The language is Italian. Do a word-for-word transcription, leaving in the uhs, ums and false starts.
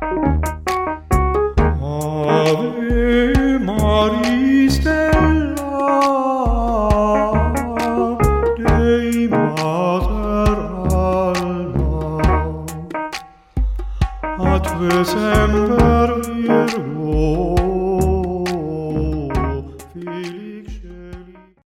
Ave Maris Stella, Dei Mater Alma, Atque semper Virgo, Filii